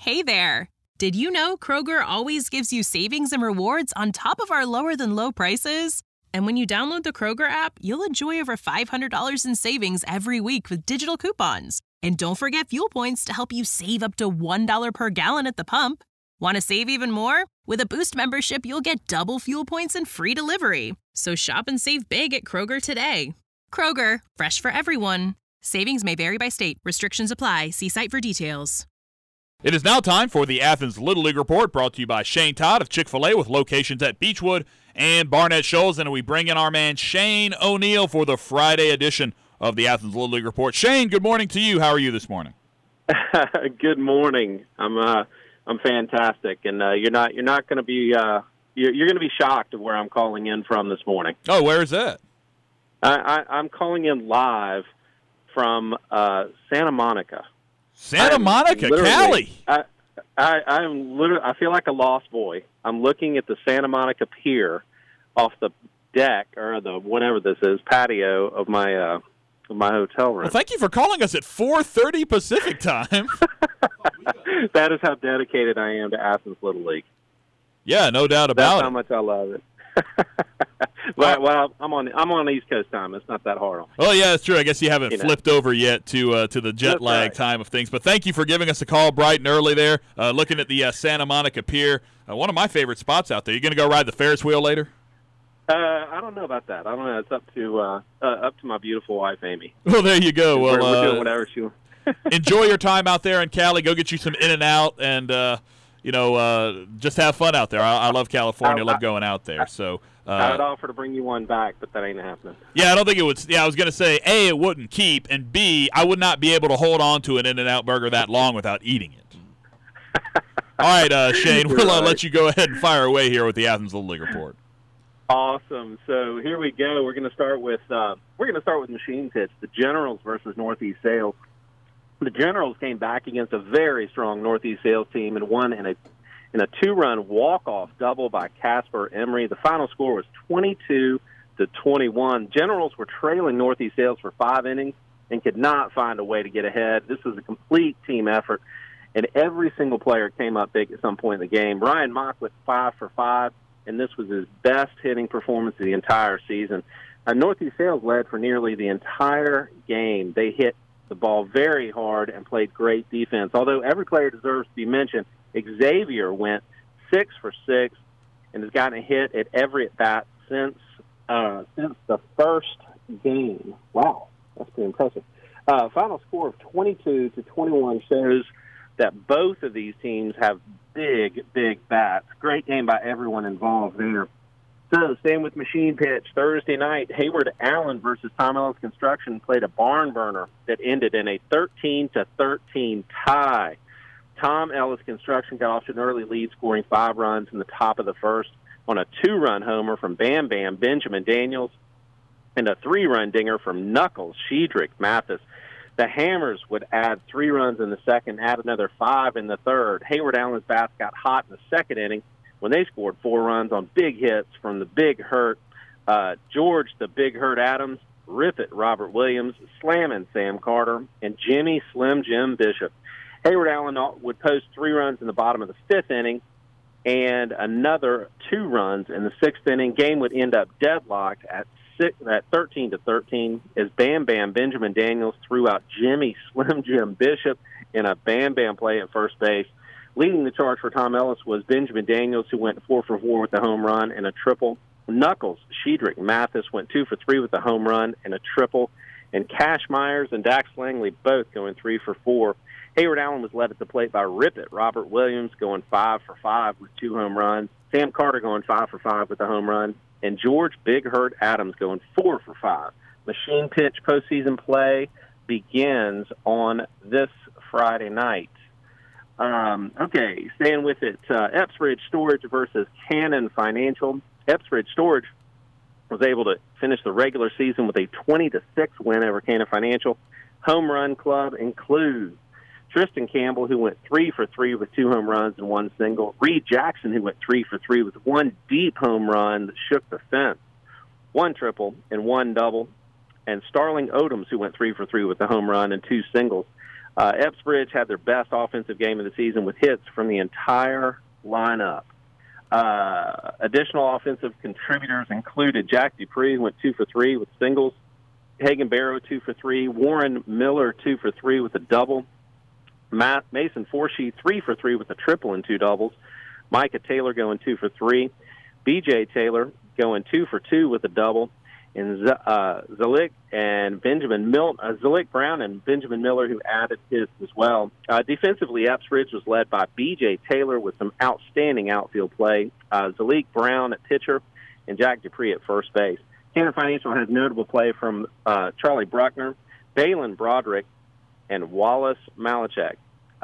Hey there! Did you know Kroger always gives you savings and rewards on top of our lower-than-low prices? And when you download the Kroger app, you'll enjoy over $500 in savings every week with digital coupons. And don't forget fuel points to help you save up to $1 per gallon at the pump. Want to save even more? With a Boost membership, you'll get double fuel points and free delivery. So shop and save big at Kroger today. Kroger, fresh for everyone. Savings may vary by state. Restrictions apply. See site for details. It is now time for the Athens Little League Report, brought to you by Shane Todd of Chick-fil-A with locations at Beechwood and Barnett Shoals. And we bring in our man Shane O'Neill for the Friday edition of the Athens Little League Report. Shane, good morning to you. How are you this morning? Good morning. I'm fantastic, and you're not going to be you're going to be shocked of where I'm calling in from this morning. Oh, where is that? I'm calling in live from Santa Monica. Santa Monica, Cali. I feel like a lost boy. I'm looking at the Santa Monica Pier off the deck or the whatever this is patio of my hotel room. Well, thank you for calling us at 4:30 Pacific time. That is how dedicated I am to Athens Little League. Yeah, no doubt about That's it. how much I love it. Well, I'm on East Coast time. It's not that hard on me. Well, yeah, that's true. I guess you haven't flipped over yet to the jet lag time of things. But thank you for giving us a call bright and early there, looking at the Santa Monica Pier. One of my favorite spots out there. You going to go ride the Ferris wheel later? I don't know about that. I don't know. It's up to my beautiful wife, Amy. Well, there you go. Well, we're doing whatever she wants. Enjoy your time out there in Cali. Go get you some In-N-Out and just have fun out there. I love California. I love going out there. So I would offer to bring you one back, but that ain't happening. Yeah, I don't think it would. Yeah, I was going to say, A, it wouldn't keep, and B, I would not be able to hold on to an In-N-Out burger that long without eating it. All right, Shane, we'll let you go ahead and fire away here with the Athens Little League Report. Awesome. So here we go. We're going to start with machine pitch. The Generals versus Northeast Sales. The Generals came back against a very strong Northeast Sales team and won in a two-run walk-off double by Casper Emery. The final score was 22-21. Generals were trailing Northeast Sales for 5 innings and could not find a way to get ahead. This was a complete team effort, and every single player came up big at some point in the game. Ryan Mock with 5 for 5, and this was his best hitting performance of the entire season. Northeast Sales led for nearly the entire game. They hit the ball very hard and played great defense. Although every player deserves to be mentioned, Xavier went 6 for 6 and has gotten a hit at every at-bat since the first game. Wow, that's pretty impressive. Final score of 22-21 shows that both of these teams have big, big bats. Great game by everyone involved there. So, staying with machine pitch, Thursday night, Hayward Allen versus Tom Ellis Construction played a barn burner that ended in a 13-13 tie. Tom Ellis Construction got off to an early lead, scoring 5 runs in the top of the first on a 2-run homer from Bam Bam Benjamin Daniels and a 3-run dinger from Knuckles Shedrick Mathis. The Hammers would add 3 runs in the second, add another 5 in the third. Hayward Allen's bats got hot in the second inning when they scored 4 runs on big hits from the Big Hurt, George the Big Hurt Adams, Rip It Robert Williams, Slammin' Sam Carter, and Jimmy Slim Jim Bishop. Hayward Allen would post 3 runs in the bottom of the 5th inning and another 2 runs in the 6th inning. Game would end up deadlocked at 13-13 as Bam Bam Benjamin Daniels threw out Jimmy Slim Jim Bishop in a Bam Bam play at first base. Leading the charge for Tom Ellis was Benjamin Daniels, who went 4 for 4 with a home run and a triple. Knuckles Shedrick Mathis went 2 for 3 with a home run and a triple. And Cash Myers and Dax Langley both going 3 for 4. Hayward Allen was led at the plate by Rip It Robert Williams, going 5 for 5 with 2 home runs. Sam Carter going 5 for 5 with a home run. And George Big Hurt Adams going 4 for 5. Machine pitch postseason play begins on this Friday night. Okay, staying with it, Epsridge Storage versus Cannon Financial. Epsridge Storage was able to finish the regular season with a 20-6 win over Cannon Financial. Home run club includes Tristan Campbell, who went 3 for 3 with 2 home runs and 1 single. Reed Jackson, who went 3 for 3 with 1 deep home run that shook the fence, 1 triple and 1 double. And Starling Odoms, who went 3 for 3 with a home run and 2 singles. Epsbridge had their best offensive game of the season with hits from the entire lineup. Additional offensive contributors included Jack Dupree, who went 2 for 3 with singles. Hagen Barrow, 2 for 3. Warren Miller, 2 for 3 with a double. Mason Forshe, 3 for 3 with a triple and 2 doubles. Micah Taylor going 2 for 3. B.J. Taylor going 2 for 2 with a double. And Zalik Brown and Benjamin Miller, who added his as well. Defensively, Epsbridge was led by B.J. Taylor with some outstanding outfield play. Zalik Brown at pitcher and Jack Dupree at first base. Canton Financial has notable play from Charlie Bruckner, Balin Broderick, and Wallace Michalek.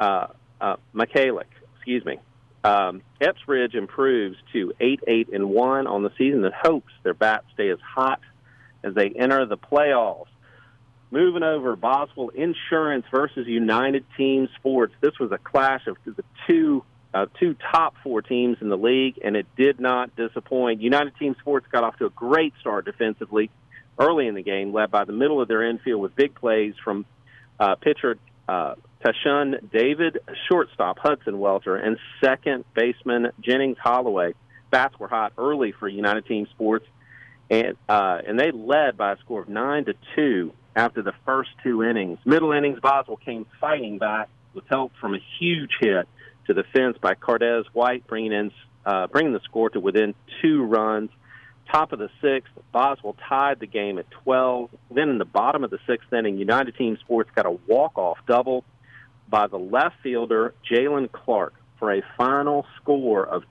Epsbridge improves to 8-8-1 on the season and hopes their bats stay as hot as they enter the playoffs. Moving over, Boswell Insurance versus United Team Sports. This was a clash of the two top 4 teams in the league, and it did not disappoint. United Team Sports got off to a great start defensively early in the game, led by the middle of their infield with big plays from pitcher Tashun David, shortstop Hudson Welter, and second baseman Jennings Holloway. Bats were hot early for United Team Sports, and they led by a score of 9-2 after the first 2 innings. Middle innings, Boswell came fighting back with help from a huge hit to the fence by Cardez White, bringing the score to within 2 runs. Top of the 6th, Boswell tied the game at 12. Then in the bottom of the 6th inning, United Team Sports got a walk-off double by the left fielder, Jalen Clark, for a final score of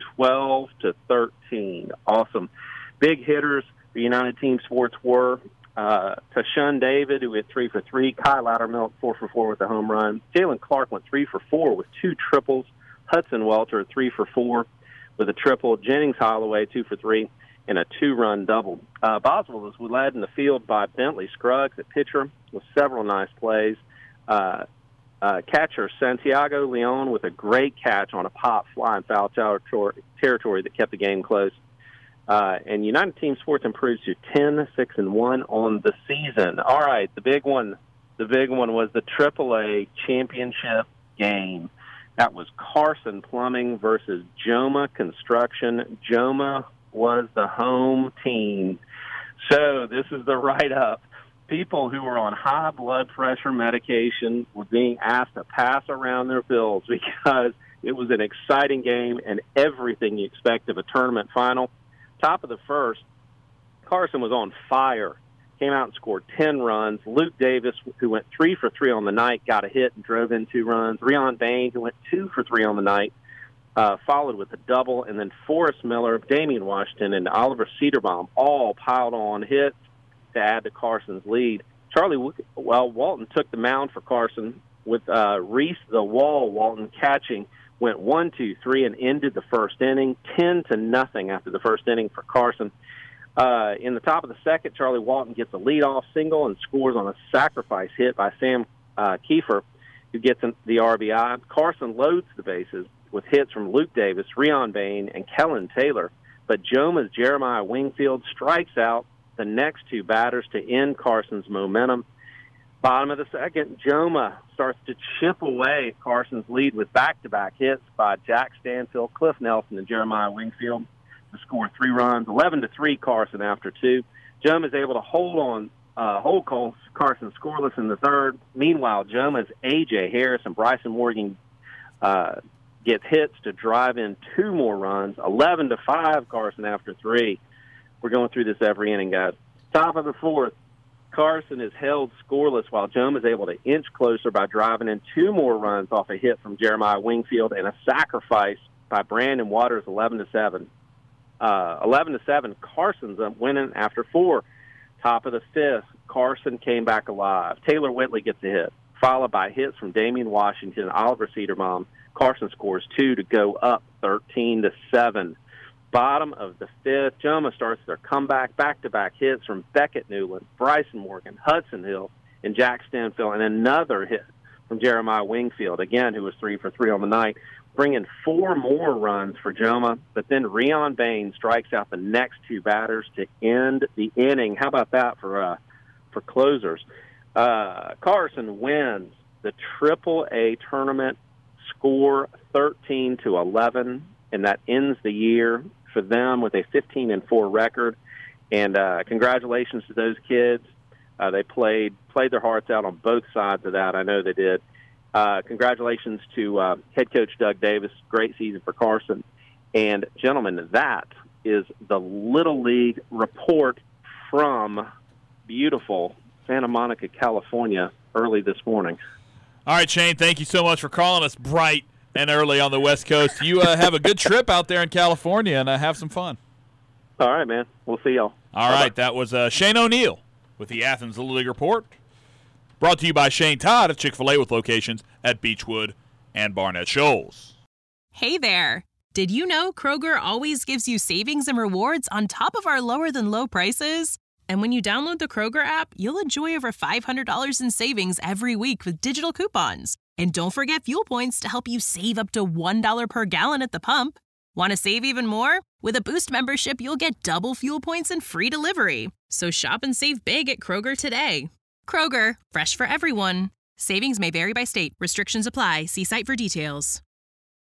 12-13. Awesome. Big hitters for United Team Sports were Tashun David, who hit 3 for 3. Kyle Loudermilk, 4 for 4 with a home run. Jalen Clark went 3 for 4 with 2 triples. Hudson Welter, 3 for 4 with a triple. Jennings Holloway, 2 for 3, and a 2-run double. Boswell was led in the field by Bentley Scruggs at pitcher with several nice plays. Catcher Santiago Leon with a great catch on a pop fly in foul territory that kept the game close. And United Team Sports improves to 10-6-1 on the season. All right, the big one was the AAA championship game. That was Carson Plumbing versus Joma Construction. Joma was the home team. So this is the write-up. People who were on high blood pressure medication were being asked to pass around their pills because it was an exciting game and everything you expect of a tournament final. Top of the first, Carson was on fire. Came out and scored 10 runs. Luke Davis, who went 3 for 3 on the night, got a hit and drove in 2 runs. Rion Bain, who went 2 for 3 on the night, followed with a double. And then Forrest Miller, Damian Washington, and Oliver Cedarbaum all piled on hits to add to Carson's lead. Walton took the mound for Carson with Reese the Wall Walton catching. Went 1-2-3 and ended the first inning, 10-0 after the first inning for Carson. In the top of the second, Charlie Walton gets a leadoff single and scores on a sacrifice hit by Sam Kiefer, who gets the RBI. Carson loads the bases with hits from Luke Davis, Rion Bain, and Kellen Taylor. But Joma's Jeremiah Wingfield strikes out the next 2 batters to end Carson's momentum. Bottom of the second, Joma starts to chip away at Carson's lead with back-to-back hits by Jack Stanfield, Cliff Nelson, and Jeremiah Wingfield to score 3 runs, 11-3 Carson after 2. Joma is able to hold Carson scoreless in the third. Meanwhile, Joma's A.J. Harris and Bryson Morgan get hits to drive in 2 more runs, 11-5 Carson after 3. We're going through this every inning, guys. Top of the fourth, Carson is held scoreless while Joma is able to inch closer by driving in 2 more runs off a hit from Jeremiah Wingfield and a sacrifice by Brandon Waters, 11-7. 11-7, Carson's winning after 4. Top of the 5th, Carson came back alive. Taylor Whitley gets a hit, followed by hits from Damian Washington and Oliver Cedarbaum. Carson scores 2 to go up 13-7. Bottom of the 5th, Joma starts their comeback, back-to-back hits from Beckett Newland, Bryson Morgan, Hudson Hill, and Jack Stanfield, and another hit from Jeremiah Wingfield, again, who was 3 for 3 on the night, bringing 4 more runs for Joma. But then Rion Bain strikes out the next 2 batters to end the inning. How about that for closers? Carson wins the AAA tournament score 13-11, and that ends the year for them with a 15-4 record. And congratulations to those kids. They played their hearts out on both sides of that. I know they did. Congratulations to head coach Doug Davis. Great season for Carson. And, gentlemen, that is the Little League report from beautiful Santa Monica, California, early this morning. All right, Shane, thank you so much for calling us bright and early on the West Coast. You have a good trip out there in California, and have some fun. All right, man. We'll see y'all. All right, that was Shane O'Neill with the Athens Little League Report, brought to you by Shane Todd of Chick-fil-A with locations at Beechwood and Barnett Shoals. Hey there. Did you know Kroger always gives you savings and rewards on top of our lower-than-low prices? And when you download the Kroger app, you'll enjoy over $500 in savings every week with digital coupons. And don't forget fuel points to help you save up to $1 per gallon at the pump. Want to save even more? With a Boost membership, you'll get double fuel points and free delivery. So shop and save big at Kroger today. Kroger, fresh for everyone. Savings may vary by state. Restrictions apply. See site for details.